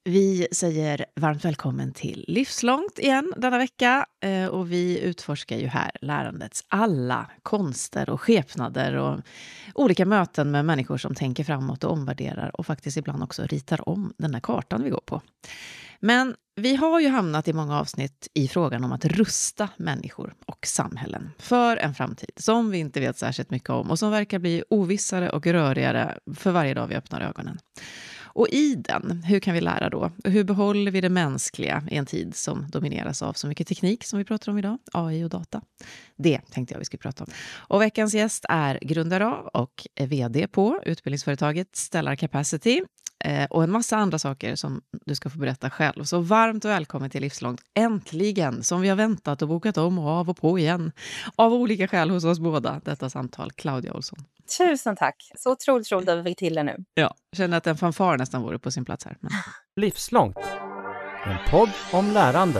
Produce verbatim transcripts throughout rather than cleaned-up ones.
Vi säger varmt välkommen till Livslångt igen denna vecka eh, och vi utforskar ju här lärandets alla konster och skepnader och olika möten med människor som tänker framåt och omvärderar och faktiskt ibland också ritar om den här kartan vi går på. Men vi har ju hamnat i många avsnitt i frågan om att rusta människor och samhällen för en framtid som vi inte vet särskilt mycket om och som verkar bli ovissare och rörigare för varje dag vi öppnar ögonen. Och i den, hur kan vi lära då? Hur behåller vi det mänskliga i en tid som domineras av så mycket teknik som vi pratar om idag, A I och data? Det tänkte jag vi skulle prata om. Och veckans gäst är grundare av och vd på utbildningsföretaget Stellar Capacity och en massa andra saker som du ska få berätta själv. Så varmt och välkommen till Livslångt, äntligen, som vi har väntat och bokat om och av och på igen. Av olika skäl hos oss båda, detta samtal, Claudia Olsson. Tusen tack. Så otroligt roligt att vi fick till det nu. Ja, känner att en fanfar nästan vore på sin plats här. Men... Livslångt. En podd om lärande.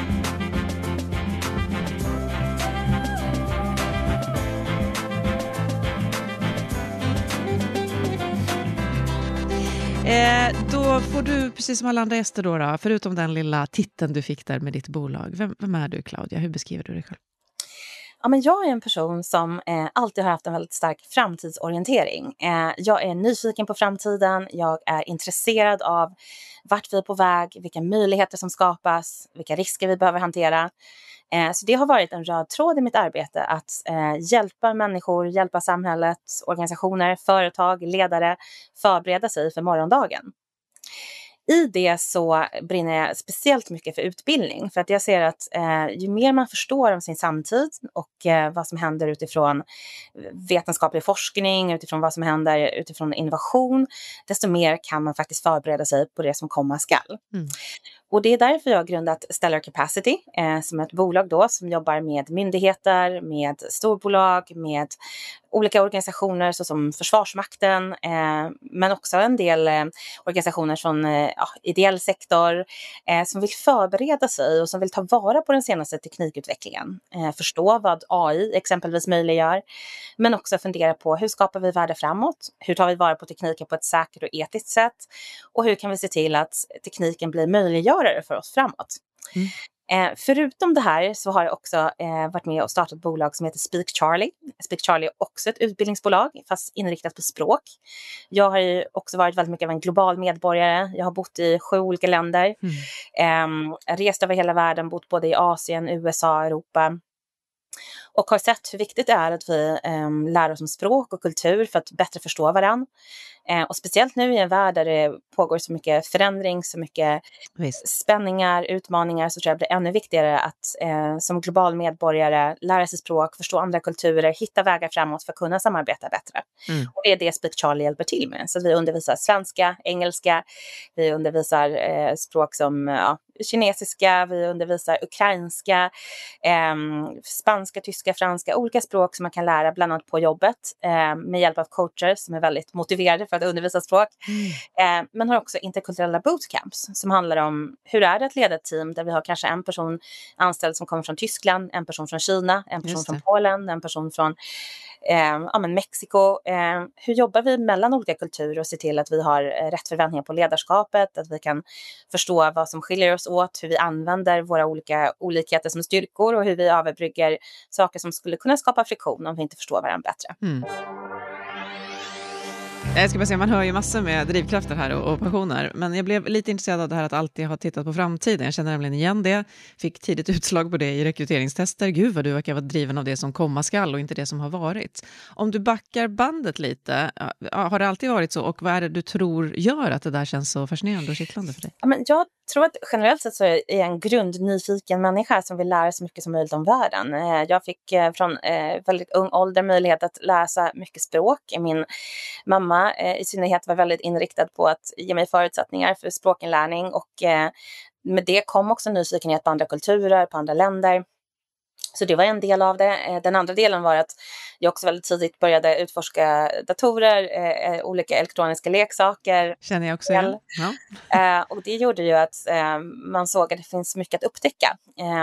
Eh, då får du, precis som alla andra gäster då, då, förutom den lilla titeln du fick där med ditt bolag. Vem, vem är du, Claudia? Hur beskriver du dig själv? Ja, men jag är en person som eh, alltid har haft en väldigt stark framtidsorientering. Eh, jag är nyfiken på framtiden. Jag är intresserad av vart vi är på väg, vilka möjligheter som skapas, vilka risker vi behöver hantera. Eh, så det har varit en röd tråd i mitt arbete att eh, hjälpa människor, hjälpa samhället, organisationer, företag, ledare förbereda sig för morgondagen. I det så brinner jag speciellt mycket för utbildning. För att jag ser att eh, ju mer man förstår om sin samtid och eh, vad som händer utifrån vetenskaplig forskning, utifrån vad som händer utifrån innovation, desto mer kan man faktiskt förbereda sig på det som komma skall. Mm. Och det är därför jag har grundat Stellar Capacity eh, som ett bolag då som jobbar med myndigheter, med storbolag, med olika organisationer såsom Försvarsmakten, eh, men också en del eh, organisationer från eh, ja, ideell sektor eh, som vill förbereda sig och som vill ta vara på den senaste teknikutvecklingen. Eh, förstå vad A I exempelvis möjliggör, men också fundera på hur skapar vi värde framåt? Hur tar vi vara på tekniken på ett säkert och etiskt sätt? Och hur kan vi se till att tekniken blir möjliggörare för oss framåt? Mm. Eh, förutom det här så har jag också eh, varit med och startat ett bolag som heter Speak Charlie. Speak Charlie är också ett utbildningsbolag fast inriktat på språk. Jag har ju också varit väldigt mycket av en global medborgare. Jag har bott i sju olika länder. Mm. Eh, rest över hela världen, bott både i Asien, U S A, Europa. Och har sett hur viktigt det är att vi eh, lär oss om språk och kultur för att bättre förstå varandra. Eh, och speciellt nu i en värld där det pågår så mycket förändring, så mycket Visst. spänningar, utmaningar, så tror jag det blir ännu viktigare att eh, som global medborgare lära sig språk, förstå andra kulturer, hitta vägar framåt för att kunna samarbeta bättre. Mm. Och det är det Speak Charlie hjälper till med. Så vi undervisar svenska, engelska, vi undervisar eh, språk som ja, kinesiska, vi undervisar ukrainska, eh, spanska, tyska, franska, olika språk som man kan lära bland annat på jobbet eh, med hjälp av coacher som är väldigt motiverade för att undervisa språk. Mm. Eh, men har också interkulturella bootcamps som handlar om hur är det att leda ett team där vi har kanske en person anställd som kommer från Tyskland, en person från Kina, en person från Polen, en person från eh, ja, men Mexiko. Eh, hur jobbar vi mellan olika kulturer och ser till att vi har eh, rätt förväntningar på ledarskapet, att vi kan förstå vad som skiljer oss åt, hur vi använder våra olika olikheter som styrkor och hur vi överbrygger saker som skulle kunna skapa friktion om vi inte förstår varandra bättre. Mm. Jag ska bara säga, man hör ju massor med drivkrafter här och, och passioner. Men jag blev lite intresserad av det här att alltid ha tittat på framtiden. Jag känner nämligen igen det. Fick tidigt utslag på det i rekryteringstester. Gud vad du verkar vara driven av det som komma skall och inte det som har varit. Om du backar bandet lite, har det alltid varit så? Och vad är det du tror gör att det där känns så fascinerande och kittlande för dig? Ja, men jag tror att generellt sett så är jag en grundnyfiken människa som vill lära så mycket som möjligt om världen. Jag fick från väldigt ung ålder möjlighet att läsa mycket språk. Min mamma i synnerhet var väldigt inriktad på att ge mig förutsättningar för språkinlärning och med det kom också nyfikenhet på andra kulturer, på andra länder. Så det var en del av det. Den andra delen var att jag också väldigt tidigt började utforska datorer, eh, olika elektroniska leksaker. Känner jag också igen. Ja. Eh, och det gjorde ju att eh, man såg att det finns mycket att upptäcka. Eh,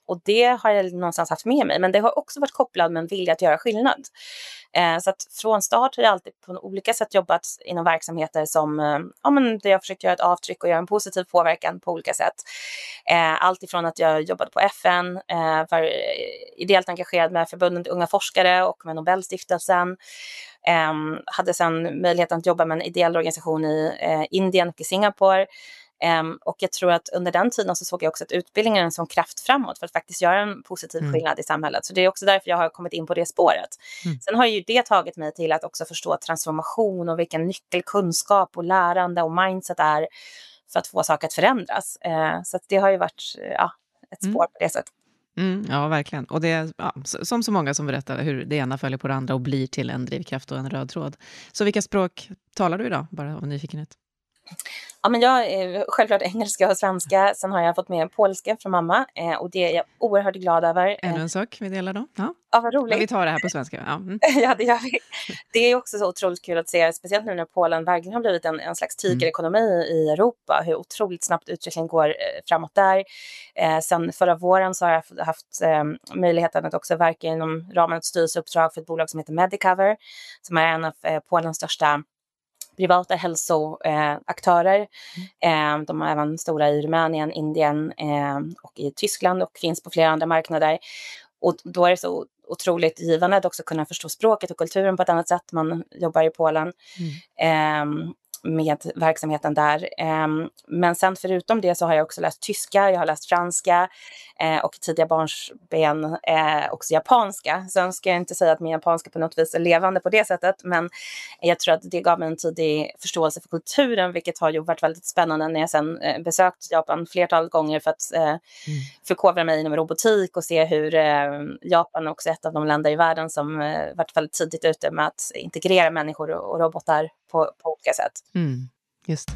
och det har jag någonstans haft med mig. Men det har också varit kopplat med en vilja att göra skillnad. Eh, så att från start har jag alltid på olika sätt jobbat inom verksamheter som, eh, ja, men där jag försökt göra ett avtryck och göra en positiv påverkan på olika sätt. Eh, allt ifrån att jag jobbade på F N, eh, var ideellt engagerad med förbundet Unga forskare och med Nobelstiftelsen. Eh, hade sedan möjligheten att jobba med en ideell organisation i eh, Indien och i Singapore. Um, och jag tror att under den tiden så såg jag också att utbildningen är som kraft framåt för att faktiskt göra en positiv mm. skillnad i samhället. Så det är också därför jag har kommit in på det spåret. Mm. Sen har ju det tagit mig till att också förstå transformation och vilken nyckelkunskap och lärande och mindset är för att få saker att förändras. Uh, så att det har ju varit ja, ett spår mm. på det sättet. Mm, ja, verkligen. Och det är ja, som så många som berättar hur det ena följer på det andra och blir till en drivkraft och en röd tråd. Så vilka språk talar du idag, bara av nyfikenhet? Ja, men jag är självklart engelska och svenska. Sen har jag fått med polska från mamma. Eh, och det är jag oerhört glad över. Ännu en sak vi delar då. Ja, ja vad roligt. Men vi tar det här på svenska. Ja, mm. ja det gör vi. Det är också så otroligt kul att se, speciellt nu när Polen verkligen har blivit en, en slags tigerekonomi mm. i Europa. Hur otroligt snabbt utvecklingen går eh, framåt där. Eh, sen förra våren så har jag haft eh, möjligheten att också verka inom ramen ett styrelseuppdrag för ett bolag som heter Medicover. Som är en av eh, Polens största privata hälsoaktörer. Mm. Eh, de är även stora i Rumänien, Indien eh, och i Tyskland och finns på flera andra marknader. Och då är det så otroligt givande att också kunna förstå språket och kulturen på ett annat sätt. Man jobbar i Polen mm. eh, med verksamheten där. Eh, men sen förutom det så har jag också läst tyska, jag har läst franska eh, och tidiga barnsben eh, också japanska. Sen ska jag inte säga att min japanska på något vis är levande på det sättet, men jag tror att det gav mig en tidig förståelse för kulturen, vilket har ju varit väldigt spännande när jag sen eh, besökt Japan flertal gånger för att eh, mm. förkovra mig inom robotik och se hur eh, Japan också är ett av de länder i världen som eh, varit väldigt tidigt ute med att integrera människor och, och robotar på, på olika sätt. Mm, just.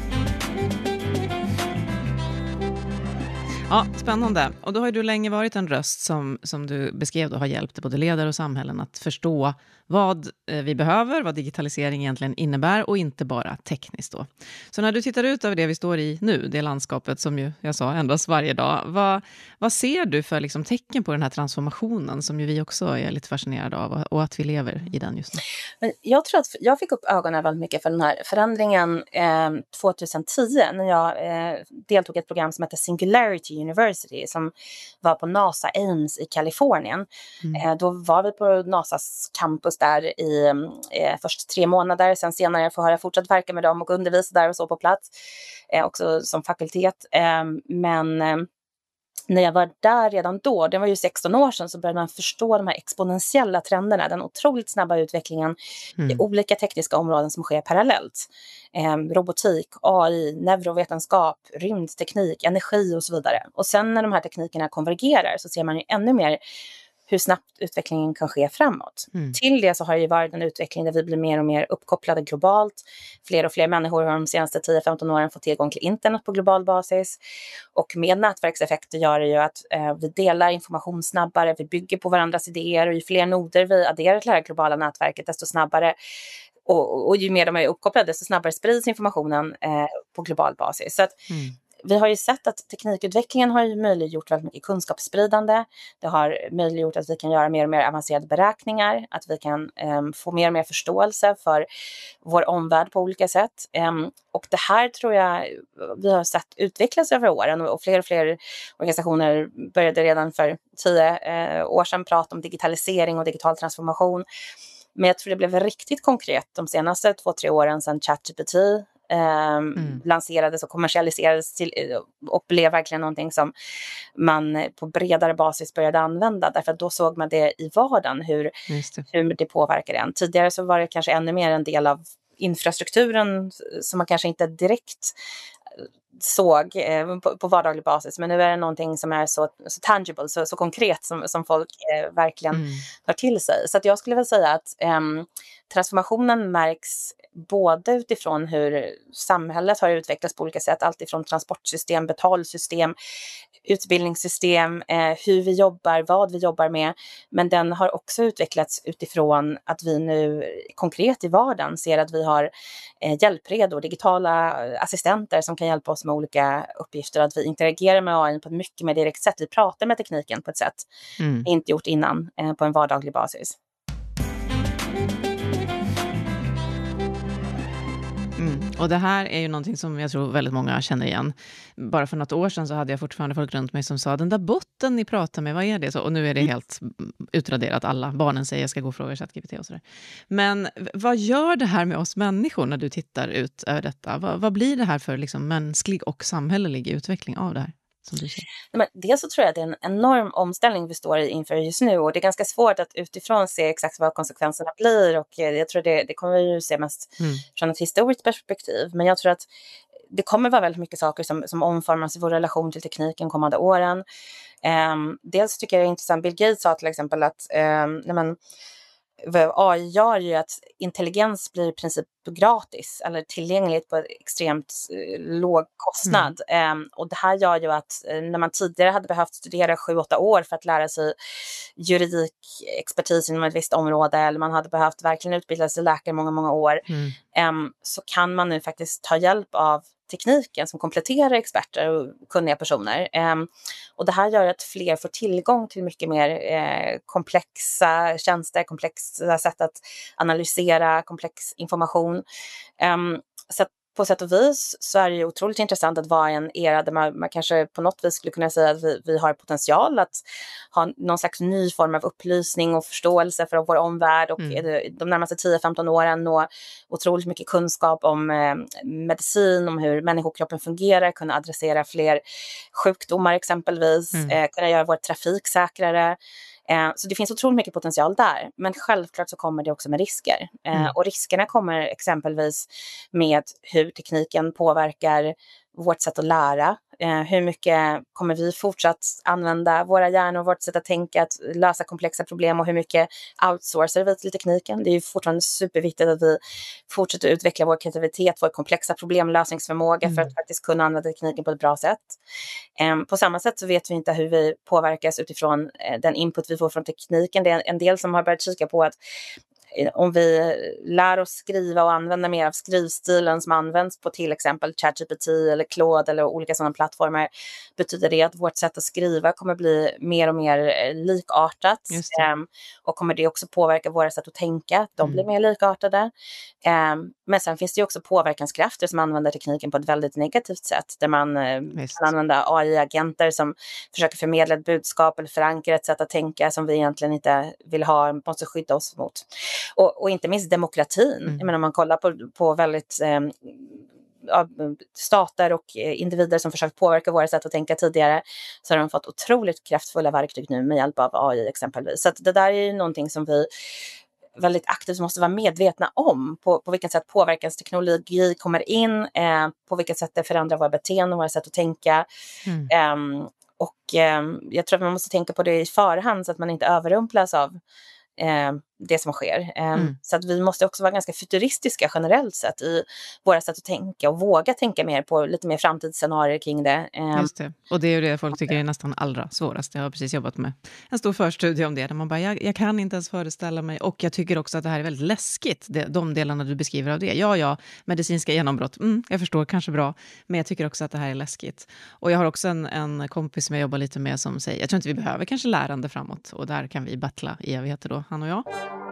Ja, spännande. Och då har du länge varit en röst som, som du beskrev och har hjälpt både ledare och samhällen att förstå vad vi behöver, vad digitalisering egentligen innebär och inte bara tekniskt då. Så när du tittar ut över det vi står i nu, det landskapet som ju, jag sa, ändras varje dag, vad, vad ser du för liksom tecken på den här transformationen som ju vi också är lite fascinerade av och att vi lever i den just nu? Men jag tror att jag fick upp ögonen väldigt mycket för den här förändringen eh, tjugohundratio när jag eh, deltog i ett program som heter Singularity University som var på NASA Ames i Kalifornien. Mm. Eh, då var vi på NASAs campus där i eh, först tre månader. Sen senare får jag fortsatt verka med dem och undervisa där och så på plats. Eh, också som fakultet. Eh, men eh, när jag var där redan då, det var ju sexton år sedan, så började man förstå de här exponentiella trenderna. Den otroligt snabba utvecklingen mm. i olika tekniska områden som sker parallellt. Eh, robotik, A I, neurovetenskap, rymdteknik, energi och så vidare. Och sen när de här teknikerna konvergerar så ser man ju ännu mer hur snabbt utvecklingen kan ske framåt. Mm. Till det så har det ju varit en utveckling där vi blir mer och mer uppkopplade globalt. Fler och fler människor har de senaste tio femton åren fått tillgång till internet på global basis. Och med nätverkseffekter gör det ju att eh, vi delar information snabbare, vi bygger på varandras idéer och ju fler noder vi adderar till det här globala nätverket desto snabbare och, och ju mer de är uppkopplade desto snabbare sprids informationen eh, på global basis. Så att mm. vi har ju sett att teknikutvecklingen har ju möjliggjort väldigt mycket kunskapsspridande. Det har möjliggjort att vi kan göra mer och mer avancerade beräkningar. Att vi kan um, få mer och mer förståelse för vår omvärld på olika sätt. Um, och det här tror jag vi har sett utvecklas över åren. Och fler och fler organisationer började redan för tio uh, år sedan prata om digitalisering och digital transformation. Men jag tror det blev riktigt konkret de senaste två, tre åren sedan ChatGPT Eh, mm. lanserades och kommersialiserades till, och blev verkligen någonting som man på bredare basis började använda, därför att då såg man det i vardagen hur det. hur det påverkar en. Tidigare så var det kanske ännu mer en del av infrastrukturen som man kanske inte direkt såg eh, på, på vardaglig basis, men nu är det någonting som är så, så tangible, så, så konkret som, som folk eh, verkligen mm. tar till sig. Så att jag skulle väl säga att eh, transformationen märks både utifrån hur samhället har utvecklats på olika sätt, allt ifrån transportsystem, betalsystem, utbildningssystem, eh, hur vi jobbar, vad vi jobbar med, men den har också utvecklats utifrån att vi nu konkret i vardagen ser att vi har eh, hjälpredor, digitala assistenter som kan hjälpa oss med olika uppgifter, att vi interagerar med A I på ett mycket mer direkt sätt. Vi pratar med tekniken på ett sätt Mm. vi inte gjort innan eh, på en vardaglig basis. Mm. Och det här är ju någonting som jag tror väldigt många känner igen. Bara för något år sedan så hade jag fortfarande folk runt mig som sa, den där botten ni pratar med, vad är det? Så, och nu är det helt utraderat. Alla barnen säger jag ska gå och fråga ChatGPT och sådär. Men vad gör det här med oss människor när du tittar ut över detta? Vad, vad blir det här för liksom mänsklig och samhällelig utveckling av det här? Som du ser? Men dels så tror jag att det är en enorm omställning vi står inför just nu, och det är ganska svårt att utifrån se exakt vad konsekvenserna blir, och jag tror det, det kommer vi ju se mest Mm. från ett historiskt perspektiv. Men jag tror att det kommer vara väldigt mycket saker som, som omformas i vår relation till tekniken kommande åren. Um, dels tycker jag det är intressant, Bill Gates sa till exempel att um, nej men, vad A I gör ju att intelligens blir i princip gratis eller tillgängligt på en extremt eh, låg kostnad. Mm. Um, och det här gör ju att eh, när man tidigare hade behövt studera sju, åtta år för att lära sig juridik, expertis inom ett visst område, eller man hade behövt verkligen utbilda sig läkare många, många år, mm. um, så kan man nu faktiskt ta hjälp av tekniken som kompletterar experter och kunniga personer. Um, och det här gör att fler får tillgång till mycket mer eh, komplexa tjänster, komplexa sätt att analysera komplex information. Um, så att på sätt och vis så är det ju otroligt intressant att vara i en era där man, man kanske på något vis skulle kunna säga att vi, vi har potential att ha någon slags ny form av upplysning och förståelse för vår omvärld, och mm. de närmaste tio femton åren nå otroligt mycket kunskap om eh, medicin, om hur människokroppen fungerar, kunna adressera fler sjukdomar exempelvis, mm. eh, kunna göra vår trafik säkrare. Eh, så det finns otroligt mycket potential där, men självklart så kommer det också med risker. Eh, mm. Och riskerna kommer exempelvis med hur tekniken påverkar vårt sätt att lära. Eh, hur mycket kommer vi fortsatt använda våra hjärnor, vårt sätt att tänka, att lösa komplexa problem, och hur mycket outsourcar vi till tekniken. Det är ju fortfarande superviktigt att vi fortsätter utveckla vår kreativitet, vår komplexa problemlösningsförmåga mm. för att faktiskt kunna använda tekniken på ett bra sätt. Eh, på samma sätt så vet vi inte hur vi påverkas utifrån eh, den input vi får från tekniken. Det är en, en del som har börjat kika på att om vi lär oss skriva och använda mer av skrivstilen som används på till exempel ChatGPT eller Claude eller olika sådana plattformar, betyder det att vårt sätt att skriva kommer bli mer och mer likartat. Um, och kommer det också påverka våra sätt att tänka, att de mm. blir mer likartade. Um, men sen finns det ju också påverkanskrafter som använder tekniken på ett väldigt negativt sätt, där man uh, kan använda A I-agenter som försöker förmedla ett budskap eller förankra ett sätt att tänka som vi egentligen inte vill ha, måste skydda oss mot. Och, och inte minst demokratin. Mm. Jag menar, om man kollar på, på väldigt eh, stater och individer som försökt påverka våra sätt att tänka tidigare, så har de fått otroligt kraftfulla verktyg nu med hjälp av A I exempelvis. Så att det där är ju någonting som vi väldigt aktivt måste vara medvetna om, på, på vilket sätt påverkansteknologi kommer in, eh, på vilket sätt det förändrar våra beteenden och våra sätt att tänka. Mm. Um, och um, jag tror att man måste tänka på det i förhand så att man inte överrumplas av Eh, det som sker. Eh, mm. Så att vi måste också vara ganska futuristiska generellt sett i våra sätt att tänka, och våga tänka mer på lite mer framtidsscenarier kring det. Eh, Just det. Och det är ju det folk tycker är nästan allra svårast. Jag har precis jobbat med en stor förstudie om det, där man bara, jag, jag kan inte ens föreställa mig, och jag tycker också att det här är väldigt läskigt, det, de delarna du beskriver av det. Ja, ja, medicinska genombrott, mm, jag förstår, kanske bra, men jag tycker också att det här är läskigt. Och jag har också en, en kompis som jag jobbar lite med som säger, jag tror inte vi behöver kanske lärande framåt, och där kan vi battla i evigheter då, han och jag.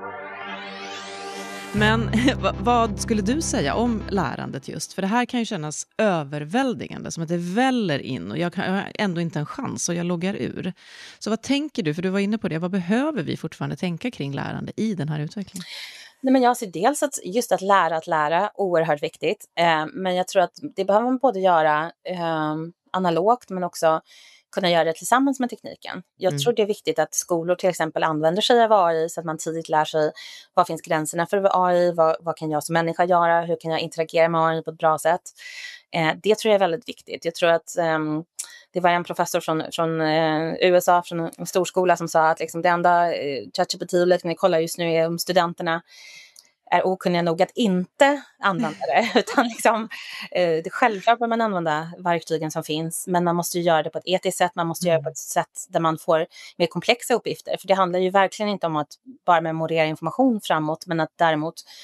Men vad skulle du säga om lärandet just? För det här kan ju kännas överväldigande, som att det väller in och jag har ändå inte en chans och jag loggar ur. Så vad tänker du? För du var inne på det. Vad behöver vi fortfarande tänka kring lärande i den här utvecklingen? Nej, men jag ser dels att just att lära att lära, oerhört viktigt. Eh, men jag tror att det behöver man både göra eh, analogt, men också kunna göra det tillsammans med tekniken. Jag mm. tror det är viktigt att skolor till exempel använder sig av A I så att man tidigt lär sig vad finns gränserna för A I, vad, vad kan jag som människa göra, hur kan jag interagera med A I på ett bra sätt. Eh, det tror jag är väldigt viktigt. Jag tror att eh, det var en professor från, från eh, U S A, från en stor skola, som sa att liksom, det enda eh, ChatGPT och liknande kollar just nu är om studenterna är okunniga nog att inte använda det, utan liksom, eh, det är självklart att man använda verktygen som finns, men man måste ju göra det på ett etiskt sätt, man måste mm. göra det på ett sätt där man får mer komplexa uppgifter, för det handlar ju verkligen inte om att bara memorera information framåt, men att däremot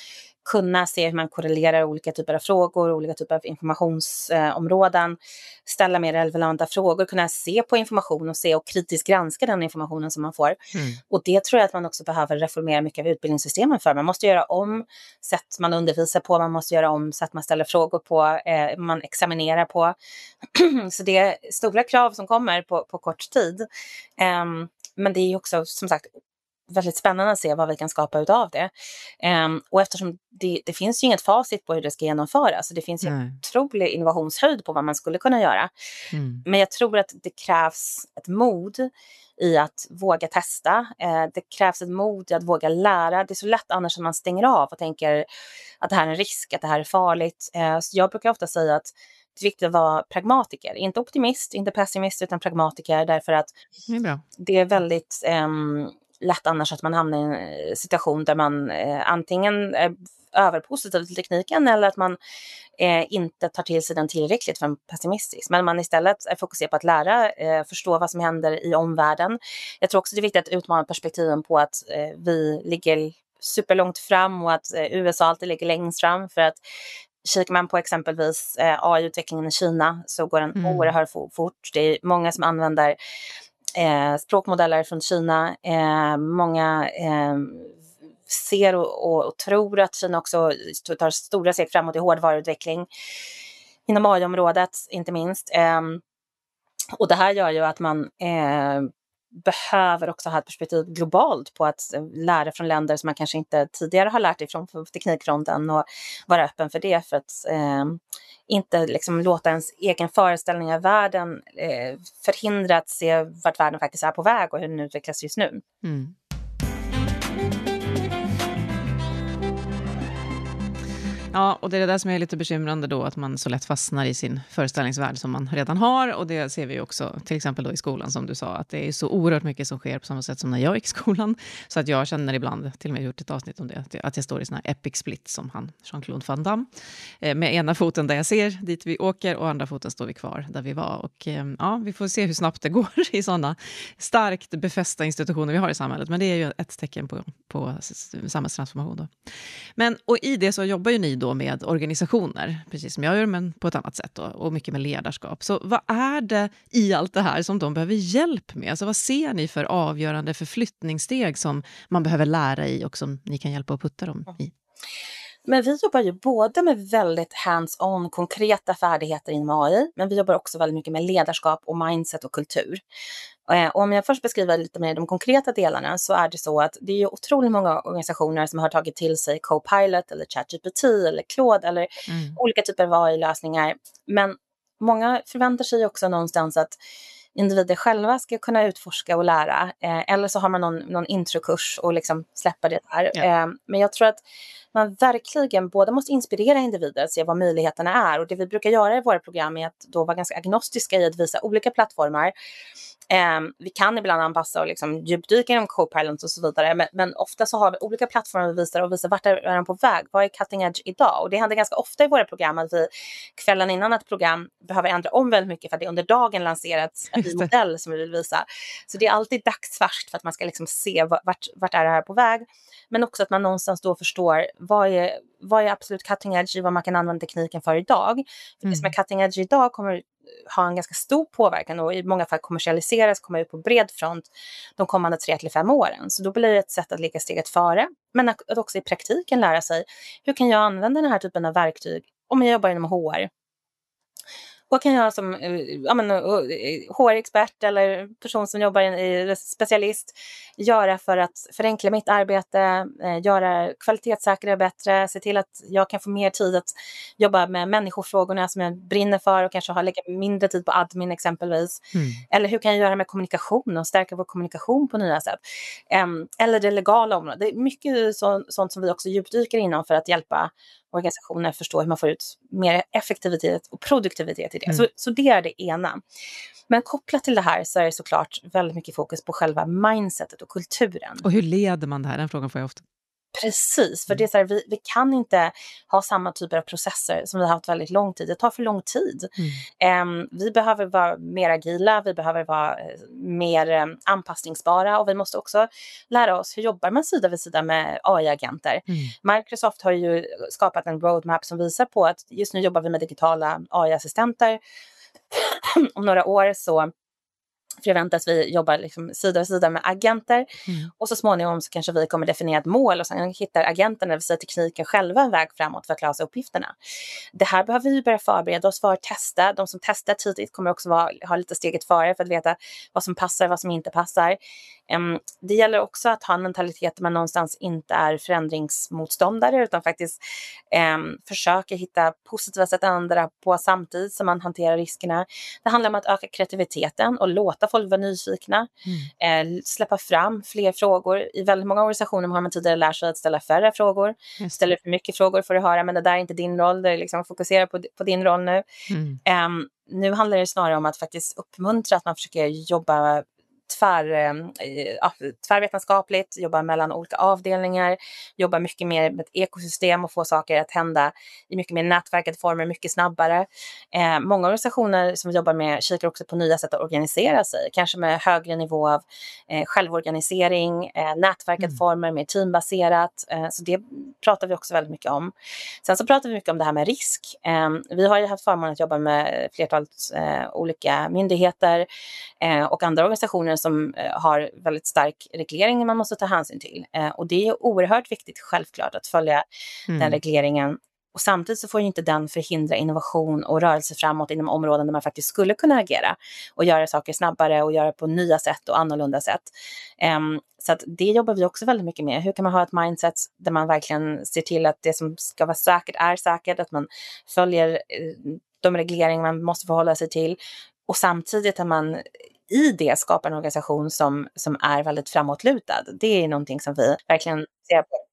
kunna se hur man korrelerar olika typer av frågor, olika typer av informationsområden, eh, ställa mer relevanta frågor, kunna se på information och se och kritiskt granska den informationen som man får. Mm. Och det tror jag att man också behöver reformera mycket av utbildningssystemen för. Man måste göra om sätt man undervisar på, man måste göra om sätt man ställer frågor på, eh, man examinerar på. Så det är stora krav som kommer på, på kort tid. Um, men det är också som sagt väldigt spännande att se vad vi kan skapa utav det. Um, och eftersom det, det finns ju inget facit på hur det ska genomföras. Så det finns ju en otrolig innovationshöjd på vad man skulle kunna göra. Mm. Men jag tror att det krävs ett mod i att våga testa. Eh, det krävs ett mod i att våga lära. Det är så lätt annars att man stänger av och tänker att det här är en risk, att det här är farligt. Eh, så jag brukar ofta säga att det är viktigt att vara pragmatiker. Inte optimist, inte pessimist, utan pragmatiker. Därför att Det är bra. det är väldigt um, lätt annars att man hamnar i en situation där man uh, antingen är överpositiv till tekniken eller att man uh, inte tar till sig den tillräckligt för en pessimistisk. Men man istället är fokuserad på att lära, uh, förstå vad som händer i omvärlden. Jag tror också det är viktigt att utmana perspektiven på att uh, vi ligger superlångt fram och att uh, U S A alltid ligger längst fram, för att kikar man på exempelvis eh, A I-utvecklingen i Kina så går den mm. oerhört fort. Det är många som använder eh, språkmodeller från Kina. Eh, många eh, ser och, och, och tror att Kina också tar stora steg framåt i hårdvaruutveckling inom A I-området, inte minst. Eh, och det här gör ju att man eh, behöver också ha ett perspektiv globalt på att lära från länder som man kanske inte tidigare har lärt ifrån på teknikfronten, och vara öppen för det, för att eh, inte liksom låta ens egen föreställning av världen eh, förhindra att se vart världen faktiskt är på väg och hur den utvecklas just nu. Mm. Ja, och det är det där som är lite bekymrande då, att man så lätt fastnar i sin föreställningsvärld som man redan har, och det ser vi också till exempel då i skolan, som du sa, att det är så oerhört mycket som sker på samma sätt som när jag gick i skolan, så att jag känner ibland, till och med gjort ett avsnitt om det, att jag, att jag står i sån här epic split som han, Jean-Claude Van Damme, eh, med ena foten där jag ser dit vi åker och andra foten står vi kvar där vi var, och eh, ja, vi får se hur snabbt det går i sådana starkt befästa institutioner vi har i samhället, men det är ju ett tecken på, på samhällstransformation då. Men, och i det så jobbar ju ni då med organisationer, precis som jag gör, men på ett annat sätt då, och mycket med ledarskap. Så vad är det i allt det här som de behöver hjälp med? Alltså vad ser ni för avgörande förflyttningssteg som man behöver lära i och som ni kan hjälpa att putta dem i? Men vi jobbar ju både med väldigt hands-on, konkreta färdigheter inom A I, men vi jobbar också väldigt mycket med ledarskap och mindset och kultur. Och om jag först beskriver lite mer de konkreta delarna, så är det så att det är ju otroligt många organisationer som har tagit till sig Copilot eller ChatGPT eller Claude eller mm. olika typer av A I-lösningar. Men många förväntar sig också någonstans att individer själva ska kunna utforska och lära. Eh, eller så har man någon, någon introkurs och liksom släppa det där. Ja. Eh, men jag tror att man verkligen både måste inspirera individer att se vad möjligheterna är. Och det vi brukar göra i våra program är att då vara ganska agnostiska i att visa olika plattformar. Eh, vi kan ibland anpassa och liksom djupdyka inom Copilot och så vidare. Men, men ofta så har vi olika plattformar vi visar och visar vart är den på väg. Vad är cutting edge idag? Och det händer ganska ofta i våra program att vi kvällen innan ett program behöver ändra om väldigt mycket för att det under dagen lanserats en ny modell som vi vill visa. Så det är alltid dagsfärskt för att man ska liksom se vart, vart är det här på väg. Men också att man någonstans då förstår vad är, vad är absolut cutting edge i vad man kan använda tekniken för idag. För mm. det som är cutting edge idag kommer ha en ganska stor påverkan och i många fall kommersialiseras, komma ut på bred front de kommande tre till fem åren. Så då blir det ett sätt att ligga steget före, men att också i praktiken lära sig hur kan jag använda den här typen av verktyg om jag jobbar inom H R. Vad kan jag som ja, men, H R-expert eller person som jobbar i specialist göra för att förenkla mitt arbete, göra kvalitetssäkrare bättre, se till att jag kan få mer tid att jobba med människofrågorna som jag brinner för och kanske ha lika mindre tid på admin exempelvis. Mm. Eller hur kan jag göra med kommunikation och stärka vår kommunikation på nya sätt? Um, eller det legala området. Det är mycket så, sånt som vi också djupdyker inom för att hjälpa organisationer förstå hur man får ut mer effektivitet och produktivitet i det. Mm. Så, så det är det ena. Men kopplat till det här så är det såklart väldigt mycket fokus på själva mindsetet och kulturen. Och hur leder man det här? Den frågan får jag ofta. Precis, för det är så här, vi, vi kan inte ha samma typer av processer som vi har haft väldigt lång tid. Det tar för lång tid. Mm. Um, vi behöver vara mer agila, vi behöver vara uh, mer um, anpassningsbara och vi måste också lära oss hur jobbar man sida vid sida med A I-agenter. Mm. Microsoft har ju skapat en roadmap som visar på att just nu jobbar vi med digitala A I-assistenter. Om några år så förväntas vi jobba liksom sida vid sida med agenter. Mm. Och så småningom så kanske vi kommer definiera ett mål och sen hittar agenterna, det vill säga tekniken själva, en väg framåt för att lösa uppgifterna. Det här behöver vi börja förbereda oss för, testa. De som testar tidigt kommer också vara, ha lite steget före för att veta vad som passar, vad som inte passar. Um, det gäller också att ha en mentalitet där man någonstans inte är förändringsmotståndare utan faktiskt um, försöker hitta positiva sätt att ändra på samtidigt som man hanterar riskerna. Det handlar om att öka kreativiteten och låta folk vara nyfikna. Mm. Eh, släppa fram fler frågor. I väldigt många organisationer har man tidigare lärt sig att ställa färre frågor. Ställer för mycket frågor för att höra, men det där är inte din roll. Det är liksom fokusera på, på din roll nu. Mm. Um, nu handlar det snarare om att faktiskt uppmuntra att man försöker jobba tvär, ja, tvärvetenskapligt, jobba mellan olika avdelningar, jobba mycket mer med ett ekosystem och få saker att hända i mycket mer nätverkade former, mycket snabbare. Eh, många organisationer som vi jobbar med kikar också på nya sätt att organisera sig, kanske med högre nivå av eh, självorganisering, eh, nätverkade mm. former, mer teambaserat. Eh, så det pratar vi också väldigt mycket om. Sen så pratar vi mycket om det här med risk. Eh, vi har ju haft förmånen att jobba med flertalet eh, olika myndigheter eh, och andra organisationer som eh, har väldigt stark reglering man måste ta hänsyn till. Eh, och det är oerhört viktigt självklart att följa mm. den regleringen. Och samtidigt så får ju inte den förhindra innovation och rörelse framåt inom områden där man faktiskt skulle kunna agera och göra saker snabbare och göra på nya sätt och annorlunda sätt. Um, så att det jobbar vi också väldigt mycket med. Hur kan man ha ett mindset där man verkligen ser till att det som ska vara säkert är säkert, att man följer uh, de regleringar man måste förhålla sig till och samtidigt att man i det skapar en organisation som, som är väldigt framåtlutad. Det är någonting som vi verkligen ser på.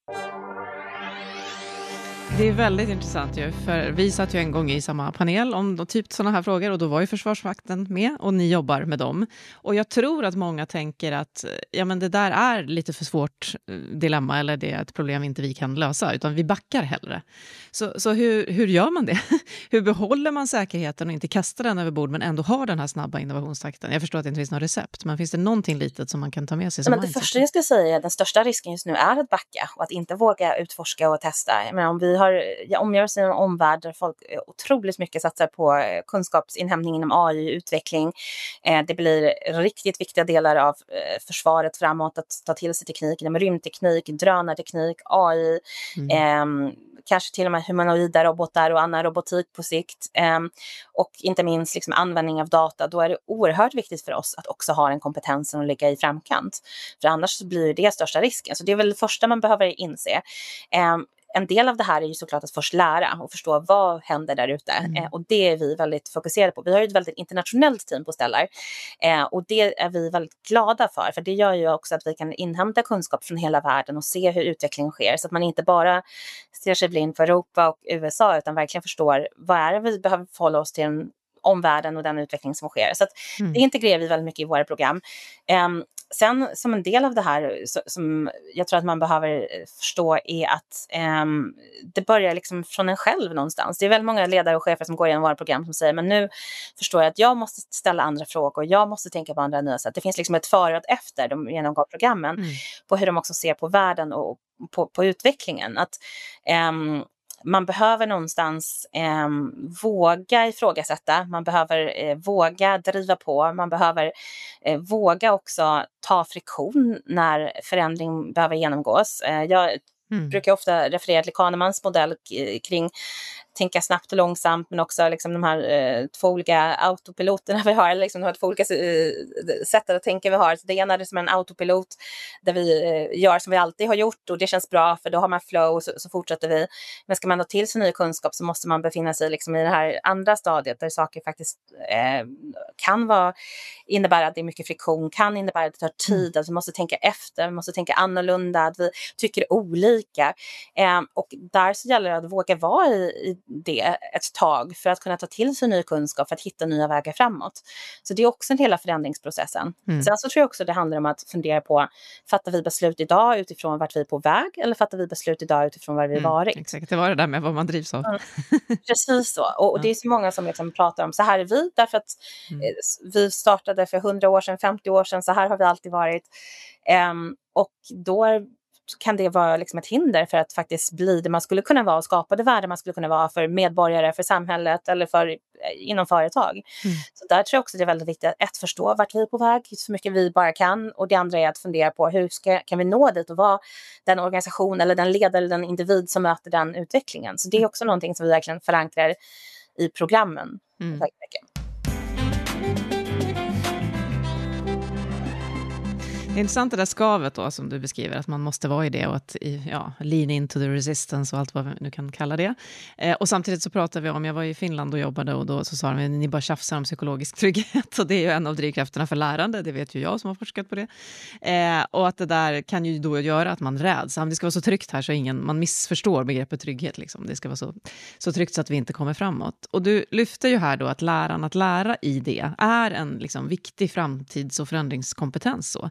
Det är väldigt intressant ju, för vi satt ju en gång i samma panel om då, typ sådana här frågor och då var ju Försvarsmakten med och ni jobbar med dem. Och jag tror att många tänker att ja, men det där är lite för svårt dilemma eller det är ett problem inte vi kan lösa utan vi backar hellre. Så, så hur, hur gör man det? Hur behåller man säkerheten och inte kastar den över bord men ändå har den här snabba innovationstakten? Jag förstår att det inte finns något recept, men finns det någonting litet som man kan ta med sig? Som men det första jag skulle säga är att den största risken just nu är att backa och att inte våga utforska och testa. Men om vi har jag omgör sig i en omvärld där folk otroligt mycket satsar på kunskapsinhämtning inom A I-utveckling. Det blir riktigt viktiga delar av försvaret framåt att ta till sig teknik inom rymdteknik, drönarteknik, A I, mm. eh, kanske till och med humanoida robotar och annan robotik på sikt. Eh, och inte minst liksom användning av data. Då är det oerhört viktigt för oss att också ha en kompetens att ligga i framkant. För annars så blir det största risken. Så det är väl det första man behöver inse. Eh, En del av det här är ju såklart att först lära och förstå vad händer där ute. Mm. Eh, och det är vi väldigt fokuserade på. Vi har ju ett väldigt internationellt team på Stellar. Eh, och det är vi väldigt glada för. För det gör ju också att vi kan inhämta kunskap från hela världen och se hur utvecklingen sker. Så att man inte bara ser sig blind för Europa och U S A utan verkligen förstår vad är det vi behöver förhålla oss till den omvärlden och den utveckling som sker. Så att mm. det integrerar vi väldigt mycket i våra program. Um, sen som en del av det här så, som jag tror att man behöver förstå är att um, det börjar liksom från en själv någonstans. Det är väldigt många ledare och chefer som går igenom våra program som säger men nu förstår jag att jag måste ställa andra frågor. Jag måste tänka på andra nya sätt. Det finns liksom ett före och efter de genomgår programmen mm. på hur de också ser på världen och på, på utvecklingen. Att um, man behöver någonstans eh, våga ifrågasätta, man behöver eh, våga driva på, man behöver eh, våga också ta friktion när förändring behöver genomgås. Eh, jag mm. brukar ofta referera till Kahnemans modell k- kring tänka snabbt och långsamt, men också liksom de här eh, två olika autopiloterna vi har, liksom de här två olika eh, sätt att tänka vi har. Så det ena är som en autopilot där vi eh, gör som vi alltid har gjort och det känns bra för då har man flow och så, så fortsätter vi. Men ska man då till sig ny kunskap så måste man befinna sig liksom i det här andra stadiet där saker faktiskt eh, kan vara, innebära att det är mycket friktion, kan innebära att det tar tid, att vi måste tänka efter, vi måste tänka annorlunda, att vi tycker olika. Eh, och där så gäller det att våga vara i, i det ett tag för att kunna ta till sig ny kunskap, för att hitta nya vägar framåt. Så det är också en hela förändringsprocessen. Mm. Sen så tror jag också det handlar om att fundera på, fattar vi beslut idag utifrån vart vi är på väg, eller fattar vi beslut idag utifrån var vi mm, varit? Exakt, det var det där med vad man drivs av. Mm. Precis så. Och, och det är så många som liksom pratar om, så här är vi, därför att mm. eh, vi startade för hundra år sedan, femtio år sedan, så här har vi alltid varit. Um, och då är, kan det vara liksom ett hinder för att faktiskt bli det man skulle kunna vara och skapa det värde man skulle kunna vara för medborgare, för samhället eller för, inom företag. Mm. Så där tror jag också det är väldigt viktigt att ett, förstå vart vi är på väg, så mycket vi bara kan, och det andra är att fundera på hur ska, kan vi nå dit och vara den organisation eller den ledare eller den individ som möter den utvecklingen. Så det är också någonting som vi verkligen förankrar i programmen. Mm. Tack mycket. Det är intressant det där skavet då som du beskriver, att man måste vara i det och att ja, lean into the resistance och allt vad vi nu kan kalla det. Eh, och samtidigt så pratar vi om, jag var i Finland och jobbade och då så sa de, ni bara tjafsar om psykologisk trygghet, och det är ju en av drivkrafterna för lärande, det vet ju jag som har forskat på det. Eh, och att det där kan ju då göra att man räds, det ska vara så tryggt här så ingen, man missförstår begreppet trygghet liksom. Det ska vara så, så tryggt så att vi inte kommer framåt. Och du lyfter ju här då att läran att lära i det är en liksom viktig framtids- och förändringskompetens så.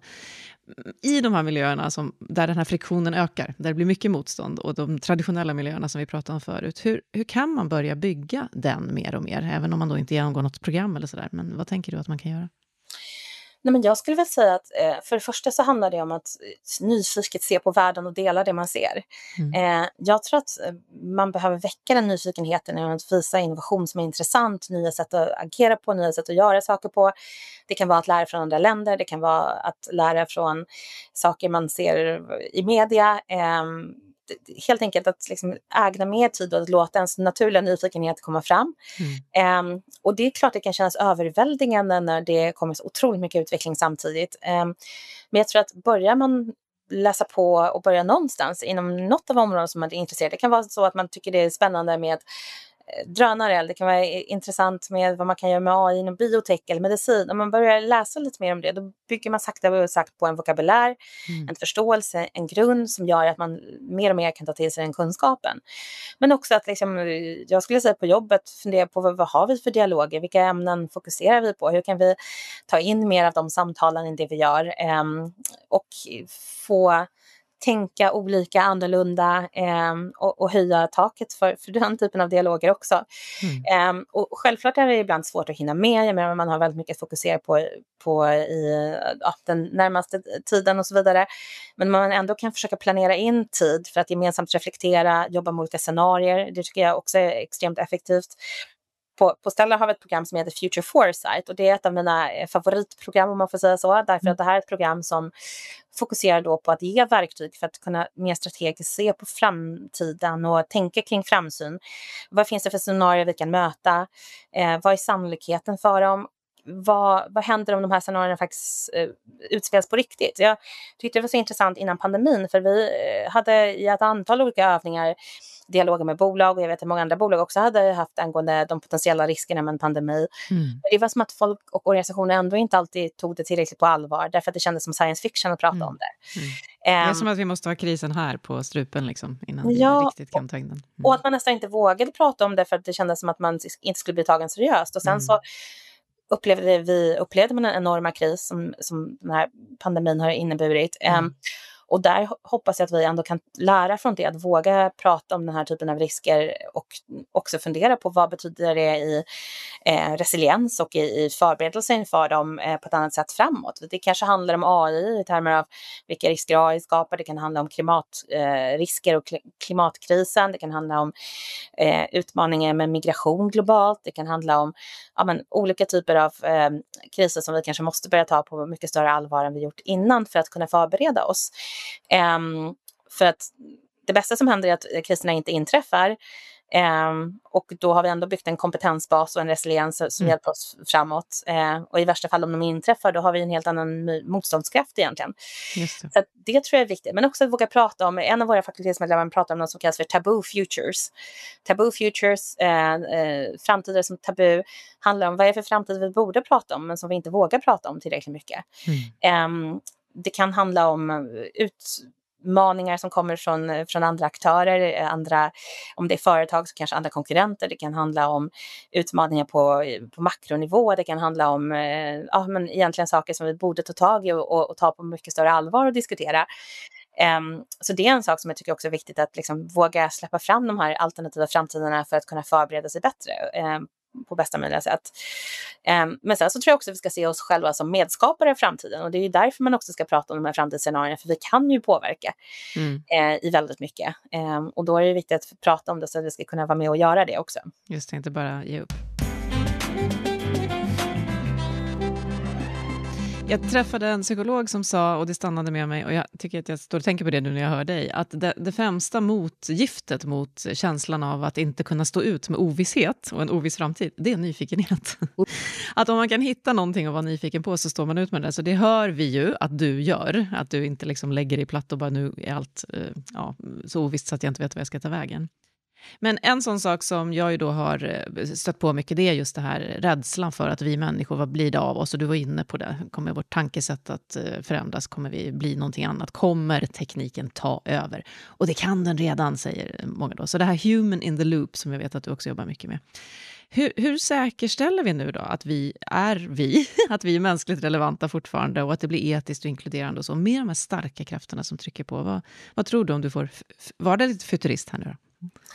I de här miljöerna som, där den här friktionen ökar, där det blir mycket motstånd, och de traditionella miljöerna som vi pratade om förut, hur, hur kan man börja bygga den mer och mer, även om man då inte genomgår något program eller sådär, men vad tänker du att man kan göra? Nej, men jag skulle väl säga att eh, för det första så handlar det om att nyfiket se på världen och dela det man ser. Mm. Eh, jag tror att man behöver väcka den nyfikenheten genom att visa innovation som är intressant, nya sätt att agera på, nya sätt att göra saker på. Det kan vara att lära från andra länder, det kan vara att lära från saker man ser i media. Eh, helt enkelt att liksom ägna mer tid och att låta ens naturliga nyfikenhet komma fram. Mm. Um, och det är klart det kan kännas överväldigande när det kommer så otroligt mycket utveckling samtidigt. Um, men jag tror att börjar man läsa på och börja någonstans inom något av områden som man är intresserad. Det kan vara så att man tycker det är spännande med drönare, eller det kan vara intressant med vad man kan göra med A I inom biotech eller medicin. Om man börjar läsa lite mer om det, då bygger man sakta och sagt på en vokabulär, mm. en förståelse, en grund som gör att man mer och mer kan ta till sig den kunskapen. Men också att liksom, jag skulle säga på jobbet, fundera på vad, vad har vi för dialoger, vilka ämnen fokuserar vi på, hur kan vi ta in mer av de samtalen i det vi gör, um, och få tänka olika, annorlunda eh, och, och höja taket för, för den typen av dialoger också. Mm. Eh, och självklart är det ibland svårt att hinna med. Jag menar, man har väldigt mycket att fokusera på, på i ja, den närmaste tiden och så vidare. Men man ändå kan försöka planera in tid för att gemensamt reflektera, jobba med olika scenarier. Det tycker jag också är extremt effektivt. På, på Stellar har vi ett program som heter Future Foresight, och det är ett av mina favoritprogram om man får säga så, därför att det här är ett program som fokuserar då på att ge verktyg för att kunna mer strategiskt se på framtiden och tänka kring framsyn. Vad finns det för scenarier vi kan möta? Eh, vad är sannolikheten för dem? Vad, vad händer om de här scenarierna faktiskt eh, utspelas på riktigt? Jag tyckte det var så intressant innan pandemin, för vi eh, hade i ett antal olika övningar dialoger med bolag, och jag vet att många andra bolag också hade haft angående de potentiella riskerna med en pandemi. Mm. Det var som att folk och organisationer ändå inte alltid tog det tillräckligt på allvar, därför att det kändes som science fiction att prata mm. om det. Mm. Um, det är som att vi måste ha krisen här på strupen liksom, innan ja, vi riktigt kan ta in den. Mm. Och att man nästan inte vågade prata om det för att det kändes som att man inte skulle bli tagen seriöst. Och sen mm. så upplevde vi upplevde man en enorma kris som, som den här pandemin har inneburit. Mm. Um, och där hoppas jag att vi ändå kan lära från det, att våga prata om den här typen av risker och också fundera på vad betyder det i eh, resiliens och i, i förberedelse inför dem eh, på ett annat sätt framåt. Det kanske handlar om A I i termer av vilka risker A I skapar, det kan handla om klimatrisker eh, och klimatkrisen, det kan handla om eh, utmaningar med migration globalt, det kan handla om ja, men, olika typer av eh, kriser som vi kanske måste börja ta på mycket större allvar än vi gjort innan för att kunna förbereda oss. Um, för att det bästa som händer är att kriserna inte inträffar, um, och då har vi ändå byggt en kompetensbas och en resiliens som mm. hjälper oss framåt, uh, och i värsta fall om de inträffar, då har vi en helt annan motståndskraft egentligen. Just det. Så att det tror jag är viktigt, men också att våga prata om, en av våra fakultetsmedlemmar pratar om något som kallas för taboo futures. Taboo futures, uh, uh, framtider som tabu, handlar om vad är för framtid vi borde prata om men som vi inte vågar prata om tillräckligt mycket. Mm. Um, Det kan handla om ut, utmaningar som kommer från, från andra aktörer, andra, om det är företag så kanske andra konkurrenter, det kan handla om utmaningar på, på makronivå, det kan handla om eh, ja, men egentligen saker som vi borde ta tag i och, och, och ta på mycket större allvar och diskutera. Um, så det är en sak som jag tycker också är viktigt, att liksom våga släppa fram de här alternativa framtiderna för att kunna förbereda sig bättre um, på bästa möjliga sätt. Um, men sen så tror jag också att vi ska se oss själva som medskapare i framtiden, och det är ju därför man också ska prata om de här framtidsscenarierna, för vi kan ju påverka mm. uh, i väldigt mycket. Um, och då är det viktigt att prata om det så att vi ska kunna vara med och göra det också. Just det, inte bara ge upp. Jag träffade en psykolog som sa, och det stannade med mig, och jag tycker att jag står och tänker på det nu när jag hör dig, att det, det främsta motgiftet mot känslan av att inte kunna stå ut med ovisshet och en oviss framtid, det är nyfikenhet. Att om man kan hitta någonting att vara nyfiken på så står man ut med det. Så det hör vi ju att du gör, att du inte liksom lägger dig platt och bara nu är allt ja, så ovisst så att jag inte vet vad jag ska ta vägen. Men en sån sak som jag ju då har stött på mycket, det är just det här rädslan för att vi människor, vad blir det av oss? Och du var inne på det. Kommer vårt tankesätt att förändras? Kommer vi bli någonting annat? Kommer tekniken ta över? Och det kan den redan, säger många då. Så det här human in the loop som jag vet att du också jobbar mycket med. Hur, hur säkerställer vi nu då att vi är vi, att vi är mänskligt relevanta fortfarande och att det blir etiskt och inkluderande och så? Med de här starka krafterna som trycker på. Vad, vad tror du om du får vara det lite futurist här nu då?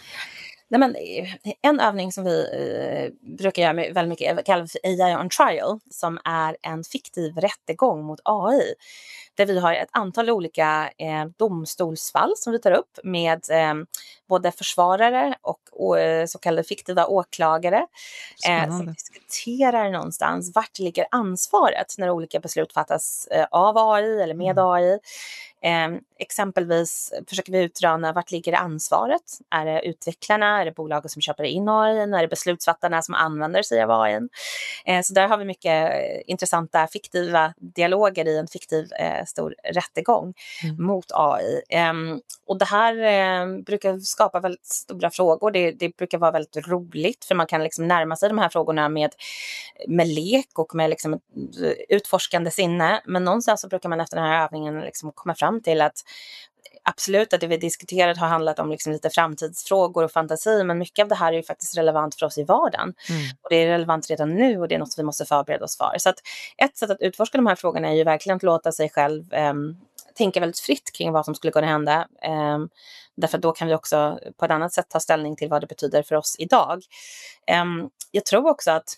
Nej, men en övning som vi eh, brukar göra med väldigt mycket kallas för A I on trial, som är en fiktiv rättegång mot A I. Där vi har ett antal olika eh, domstolsfall som vi tar upp med eh, både försvarare och, och så kallade fiktiva åklagare eh, som diskuterar någonstans vart ligger ansvaret när olika beslut fattas eh, av A I eller med A I. Eh, exempelvis försöker vi utröna vart ligger ansvaret. Är det utvecklarna, är det bolaget som köper in A I, är det beslutsfattarna som använder sig av A I? Eh, så där har vi mycket eh, intressanta fiktiva dialoger i en fiktiv eh, stor rättegång mm. mot A I. Eh, och det här eh, brukar skapa väldigt stora frågor. Det, det brukar vara väldigt roligt, för man kan liksom närma sig de här frågorna med, med lek och med liksom ett utforskande sinne. Men någonstans så brukar man efter den här övningen liksom komma fram till att absolut att det vi diskuterat har handlat om liksom lite framtidsfrågor och fantasi, men mycket av det här är ju faktiskt relevant för oss i vardagen. Mm. Och det är relevant redan nu, och det är något vi måste förbereda oss för. Så att ett sätt att utforska de här frågorna är ju verkligen att låta sig själv eh, tänka väldigt fritt kring vad som skulle kunna hända. Eh, därför då kan vi också på ett annat sätt ta ställning till vad det betyder för oss idag. Eh, jag tror också att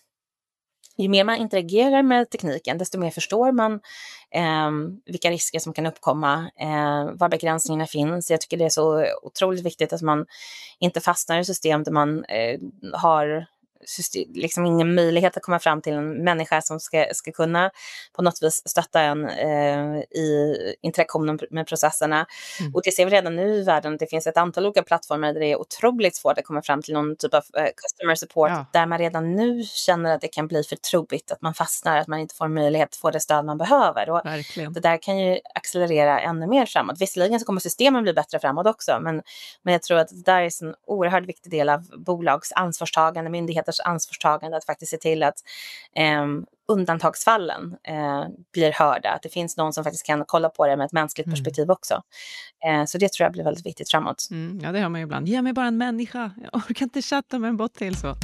ju mer man interagerar med tekniken, desto mer förstår man eh, vilka risker som kan uppkomma, eh, var begränsningarna finns. Jag tycker det är så otroligt viktigt att man inte fastnar i system där man eh, har system, liksom ingen möjlighet att komma fram till en människa som ska, ska kunna på något vis stötta en eh, i interaktionen med processerna. Mm. Och det ser vi redan nu i världen. Det finns ett antal olika plattformar där det är otroligt svårt att komma fram till någon typ av eh, customer support, ja. Där man redan nu känner att det kan bli för trubbigt, att man fastnar, att man inte får möjlighet att få det stöd man behöver. Och det där kan ju accelerera ännu mer framåt. Visserligen så kommer systemen bli bättre framåt också, men, men jag tror att det där är en oerhört viktig del av bolags ansvarstagande, myndigheter ansvarstagande, att faktiskt se till att eh, undantagsfallen eh, blir hörda, att det finns någon som faktiskt kan kolla på det med ett mänskligt mm. perspektiv också. Eh, så det tror jag blir väldigt viktigt framåt. Mm, ja, det hör man ju ibland. Ge mig bara en människa. Jag orkar inte chatta med en bot till så.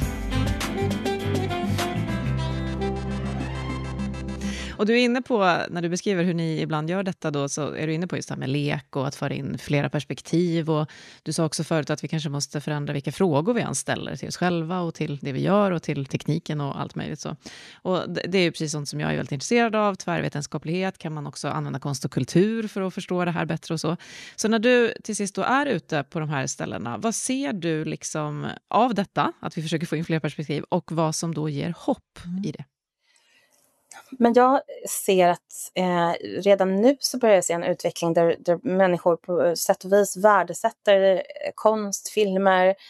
Och du är inne på, när du beskriver hur ni ibland gör detta då, så är du inne på just det här med lek och att föra in flera perspektiv. Och du sa också förut att vi kanske måste förändra vilka frågor vi anställer till oss själva och till det vi gör och till tekniken och allt möjligt så. Och det är ju precis sånt som jag är väldigt intresserad av. Tvärvetenskaplighet, kan man också använda konst och kultur för att förstå det här bättre och så. Så när du till sist då är ute på de här ställena, vad ser du liksom av detta? Att vi försöker få in fler perspektiv, och vad som då ger hopp mm. i det? Men jag ser att eh, redan nu så börjar jag se en utveckling där, där människor på sätt och vis värdesätter konst, filmer,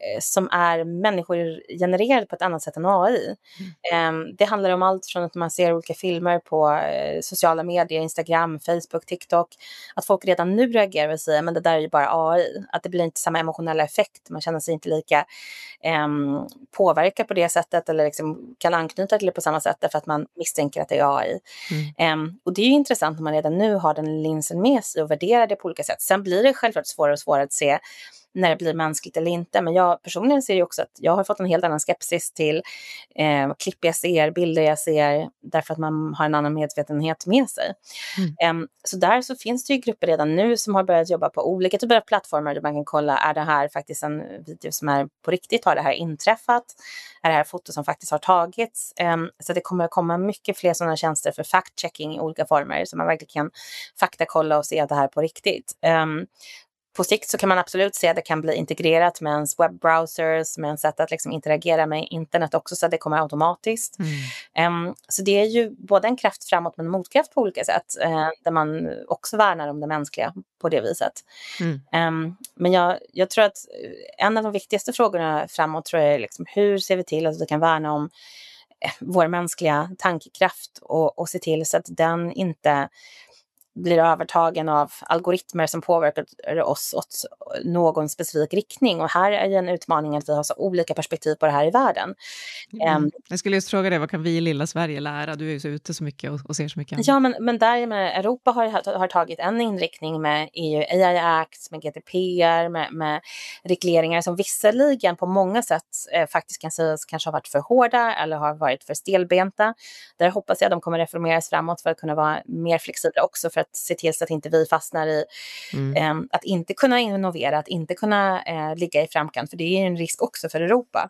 som är människogenererad på ett annat sätt än A I. Mm. Eh, det handlar om allt från att man ser olika filmer på eh, sociala medier, Instagram, Facebook, TikTok, att folk redan nu reagerar och säger men det där är ju bara A I. Att det blir inte samma emotionella effekt, man känner sig inte lika eh, påverkad på det sättet eller liksom kan anknyta till det på samma sätt därför att man misstänker att det är A I. Mm. Eh, och det är ju intressant när man redan nu har den linsen med sig och värderar det på olika sätt. Sen blir det självklart svårare och svårare att se när det blir mänskligt eller inte. Men jag personligen ser ju också att jag har fått en helt annan skepsis till eh, klipp jag ser, bilder jag ser, därför att man har en annan medvetenhet med sig. Mm. Um, så där så finns det ju grupper redan nu som har börjat jobba på olika typer av plattformar där man kan kolla, är det här faktiskt en video som är på riktigt? Har det här inträffat? Är det här foto som faktiskt har tagits? Um, så det kommer att komma mycket fler sådana tjänster för fact-checking i olika former, så man verkligen kan faktakolla och se att det här är på riktigt. Um, På sikt så kan man absolut se att det kan bli integrerat med ens webbrowsers, med en sätt att liksom interagera med internet också, så att det kommer automatiskt. Mm. Um, så det är ju både en kraft framåt men en motkraft på olika sätt, uh, där man också värnar om det mänskliga på det viset. Mm. Um, men jag, jag tror att en av de viktigaste frågorna framåt tror jag är liksom, hur ser vi till att vi kan värna om vår mänskliga tankekraft och, och se till så att den inte blir övertagen av algoritmer som påverkar oss åt någon specifik riktning. Och här är ju en utmaning att vi har så olika perspektiv på det här i världen. Mm. Um, jag skulle just fråga dig, vad kan vi i lilla Sverige lära? Du är ju så ute så mycket och, och ser så mycket. Ja, men, men där med Europa har, har tagit en inriktning med E U A I Act, med G D P R, med, med regleringar som visserligen på många sätt eh, faktiskt kan sägas kanske har varit för hårda eller har varit för stelbenta. Där hoppas jag att de kommer reformeras framåt för att kunna vara mer flexibla också, för att se till så att inte vi fastnar i mm. eh, att inte kunna innovera, att inte kunna eh, ligga i framkant, för det är en risk också för Europa.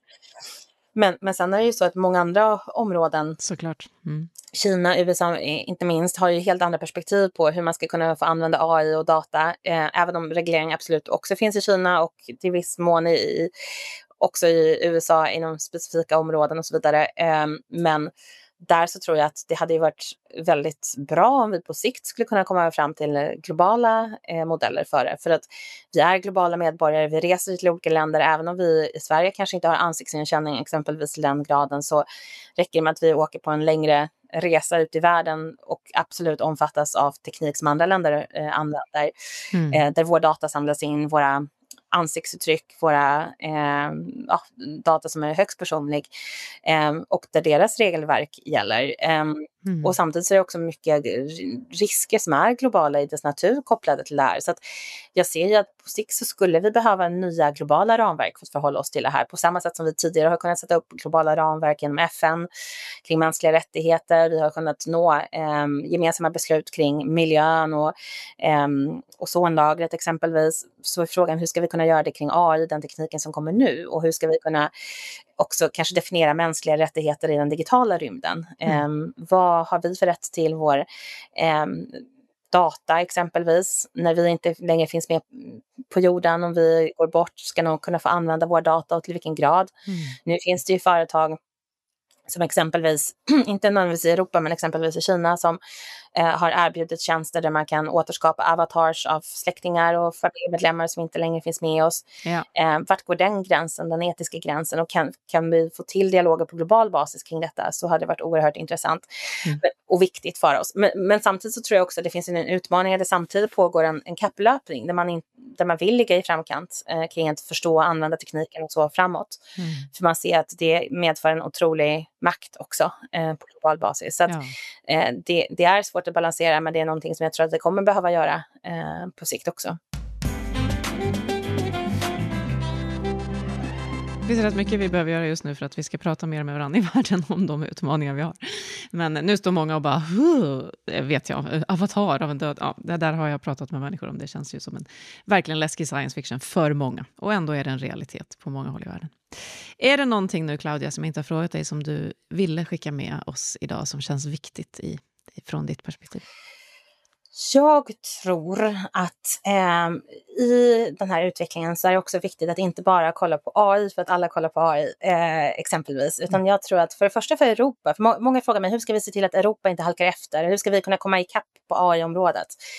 Men, men sen är det ju så att många andra områden, såklart. Mm. Kina, U S A inte minst, har ju helt andra perspektiv på hur man ska kunna få använda A I och data, eh, även om reglering absolut också finns i Kina och till viss mån i, också i U S A inom specifika områden och så vidare. Eh, men där så tror jag att det hade ju varit väldigt bra om vi på sikt skulle kunna komma fram till globala eh, modeller för det. För att vi är globala medborgare, vi reser till olika länder. Även om vi i Sverige kanske inte har ansiktsigenkänning exempelvis i den graden, så räcker det med att vi åker på en längre resa ut i världen och absolut omfattas av teknik som andra länder eh, använder. Mm. Eh, där vår data samlas in, våra ansiktsuttryck, våra eh, ja, data som är högst personlig eh, och där deras regelverk gäller. Eh, mm. Och samtidigt så är det också mycket risker som är globala i dess natur kopplade till det här. Så att jag ser ju att på sikt så skulle vi behöva nya globala ramverk för att förhålla oss till det här. På samma sätt som vi tidigare har kunnat sätta upp globala ramverk genom F N kring mänskliga rättigheter. Vi har kunnat nå eh, gemensamma beslut kring miljön och eh, ozonlagret exempelvis. Så är frågan, hur ska vi kunna göra det kring A I, den tekniken som kommer nu? Och hur ska vi kunna också kanske definiera mänskliga rättigheter i den digitala rymden? Mm. Eh, vad har vi för rätt till vår eh, data exempelvis, när vi inte längre finns med på jorden, om vi går bort, ska någon kunna få använda vår data och till vilken grad? Mm. Nu finns det ju företag som exempelvis, inte nödvändigtvis i Europa men exempelvis i Kina, som eh, har erbjudit tjänster där man kan återskapa avatars av släktingar och familjemedlemmar som inte längre finns med oss. Ja. Eh, vart går den gränsen, den etiska gränsen, och kan, kan vi få till dialoger på global basis kring detta, så hade det varit oerhört intressant mm. och viktigt för oss. Men, men samtidigt så tror jag också att det finns en utmaning, det samtidigt pågår en, en kapplöpning där man, in, där man vill ligga i framkant eh, kring att förstå och använda tekniken och så framåt. Mm. För man ser att det medför en otrolig makt också eh, på global basis. Så att, ja. eh, det, det är svårt att balansera, men det är någonting som jag tror att det kommer behöva göra eh, på sikt också. Det finns rätt mycket vi behöver göra just nu för att vi ska prata mer med varandra i världen om de utmaningar vi har. Men nu står många och bara, vet jag, avatar av en död. Ja, det där har jag pratat med människor om. Det känns ju som en verkligen läskig science fiction för många. Och ändå är det en realitet på många håll i världen. Är det någonting nu, Claudia, som jag inte har frågat dig, som du ville skicka med oss idag som känns viktigt i, från ditt perspektiv? Jag tror att eh, i den här utvecklingen så är det också viktigt att inte bara kolla på A I för att alla kollar på A I eh, exempelvis. Utan jag tror att för det första för Europa, för må- många frågar mig, hur ska vi se till att Europa inte halkar efter? Hur ska vi kunna komma ikapp på A I-området?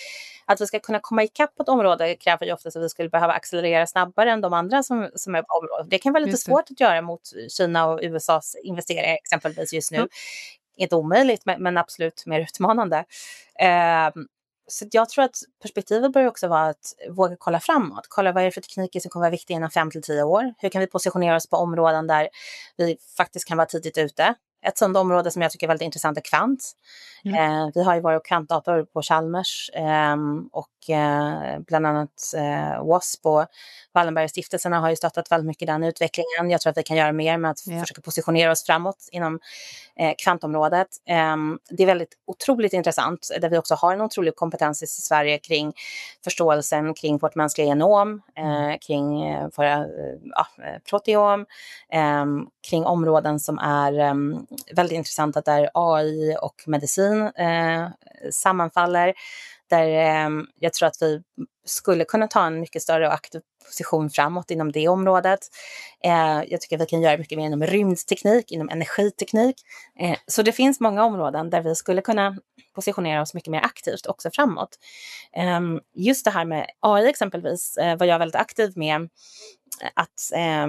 att vi ska kunna komma ikapp på ett område kräver ju ofta att vi skulle behöva accelerera snabbare än de andra som, som är på området. Det kan vara lite svårt att göra mot Kina och U S A:s investeringar exempelvis just nu. Mm. Inte omöjligt, men, men absolut mer utmanande. Eh, så jag tror att perspektivet bör också vara att våga kolla framåt. Kolla vad är det för tekniker som kommer vara viktiga inom fem till tio år. Hur kan vi positionera oss på områden där vi faktiskt kan vara tidigt ute. Ett sådant område som jag tycker är väldigt intressant är kvant. Mm. Eh, vi har ju våra kvantdator på Chalmers eh, och eh, bland annat eh, W A S P och Wallenbergstiftelserna har ju stöttat väldigt mycket den utvecklingen. Jag tror att vi kan göra mer med att yeah. försöka positionera oss framåt inom eh, kvantområdet. Eh, det är väldigt otroligt intressant där vi också har en otrolig kompetens i Sverige kring förståelsen kring vårt mänskliga genom, eh, kring eh, våra eh, proteom, eh, kring områden som är eh, väldigt intressanta där A I och medicin eh, sammanfaller. Där eh, jag tror att vi skulle kunna ta en mycket större och aktiv position framåt inom det området. Eh, jag tycker att vi kan göra mycket mer inom rymdteknik, inom energiteknik. Eh, så det finns många områden där vi skulle kunna positionera oss mycket mer aktivt också framåt. Eh, just det här med A I exempelvis eh, var jag väldigt aktiv med att eh,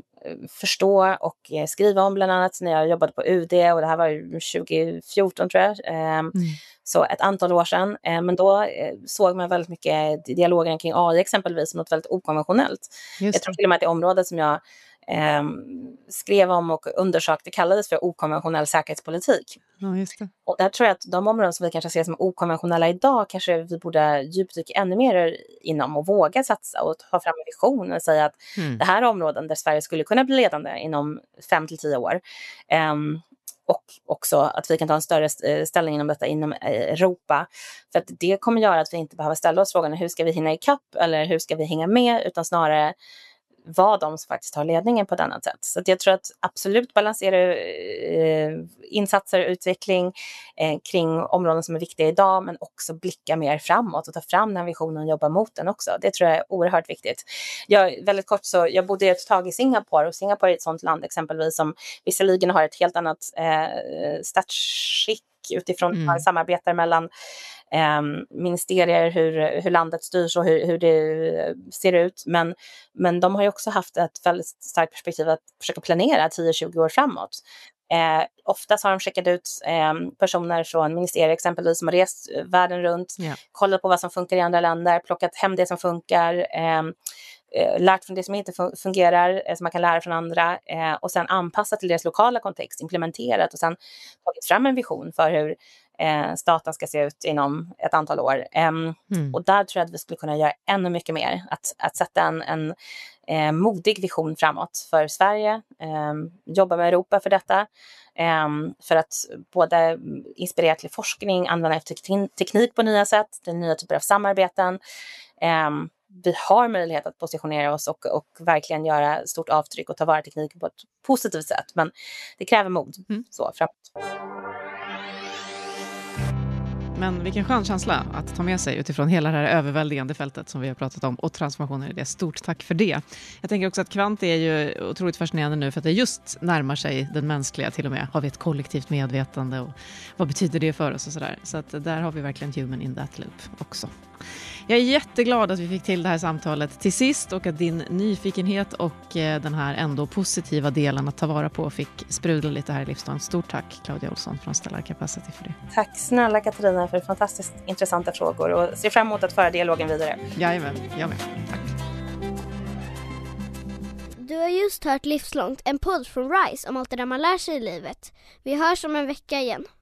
förstå och skriva om bland annat när jag jobbade på U D och det här var tjugo fjorton tror jag. Eh, mm. Så ett antal år sedan. Eh, men då eh, såg man väldigt mycket dialogen kring A I exempelvis som något väldigt okonventionellt. Just jag tror till och med att det området som jag eh, skrev om och undersökte kallades för okonventionell säkerhetspolitik. Ja, just det. Och där tror jag att de områden som vi kanske ser som okonventionella idag kanske vi borde djupdyka ännu mer inom och våga satsa och ta fram en vision och säga att mm. det här är områden där Sverige skulle kunna bli ledande inom fem till tio år. Um, och också att vi kan ta en större ställning inom detta inom Europa. För att det kommer göra att vi inte behöver ställa oss frågan hur ska vi hinna ikapp eller hur ska vi hänga med, utan snarare vad de som faktiskt har ledningen på ett annat sätt. Så att jag tror att absolut balansera eh, insatser och utveckling eh, kring områden som är viktiga idag, men också blicka mer framåt och ta fram den visionen och jobba mot den också. Det tror jag är oerhört viktigt. Jag, väldigt kort så, jag bodde ett tag i Singapore och Singapore är ett sånt land exempelvis som visserligen har ett helt annat eh, statsskick utifrån mm. samarbetar mellan eh, ministerier, hur, hur landet styrs och hur, hur det ser ut. Men, men de har ju också haft ett väldigt starkt perspektiv att försöka planera tio till tjugo år framåt. Eh, oftast har de skickat ut eh, personer från ministerier exempelvis som har rest världen runt, yeah. kollat på vad som funkar i andra länder, plockat hem det som funkar, eh, lärt från det som inte fungerar, som man kan lära från andra eh, och sen anpassat till deras lokala kontext, implementerat och sen tagit fram en vision för hur eh, staten ska se ut inom ett antal år. Eh, mm. Och där tror jag att vi skulle kunna göra ännu mycket mer. Att, att sätta en, en eh, modig vision framåt för Sverige, eh, jobba med Europa för detta, eh, för att både inspirera till forskning, använda teknik på nya sätt, till nya typer av samarbeten. Eh, Vi har möjlighet att positionera oss och, och verkligen göra stort avtryck och ta vara tekniken på ett positivt sätt. Men det kräver mod. Mm. Så framåt. Men vilken skön känsla att ta med sig utifrån hela det här överväldigande fältet som vi har pratat om och transformationer i det. Stort tack för det. Jag tänker också att kvant är ju otroligt fascinerande nu för att det just närmar sig den mänskliga, till och med har vi ett kollektivt medvetande och vad betyder det för oss och sådär. Så att där har vi verkligen human in that loop också. Jag är jätteglad att vi fick till det här samtalet till sist och att din nyfikenhet och den här ändå positiva delen att ta vara på fick sprudla lite här i Livslång. Stort tack Claudia Olsson från Stellar Capacity för det. Tack snälla Katarina för fantastiskt intressanta frågor och ser fram emot att föra dialogen vidare. Jajamän, jag med. Tack. Du har just hört Livslångt, en podd från RISE om allt det där man lär sig i livet. Vi hörs om en vecka igen.